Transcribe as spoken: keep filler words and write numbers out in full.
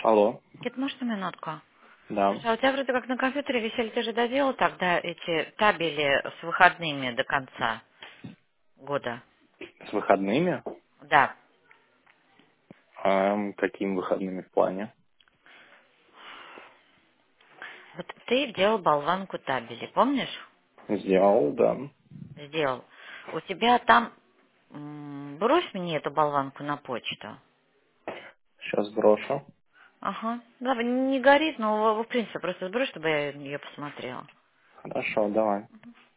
Алло, Кит, можешь на минутку? да. Слушай, а у тебя вроде как на компьютере висели, ты же доделал тогда эти табели с выходными до конца года? С выходными? Да. Эм, какими выходными в плане? Вот ты делал болванку табели, помнишь? Сделал, да. Сделал. У тебя там... м, Брось мне эту болванку на почту. Сейчас брошу. Ага. Да, не горит, но в в принципе просто сбрось, чтобы я ее посмотрела. Хорошо, давай.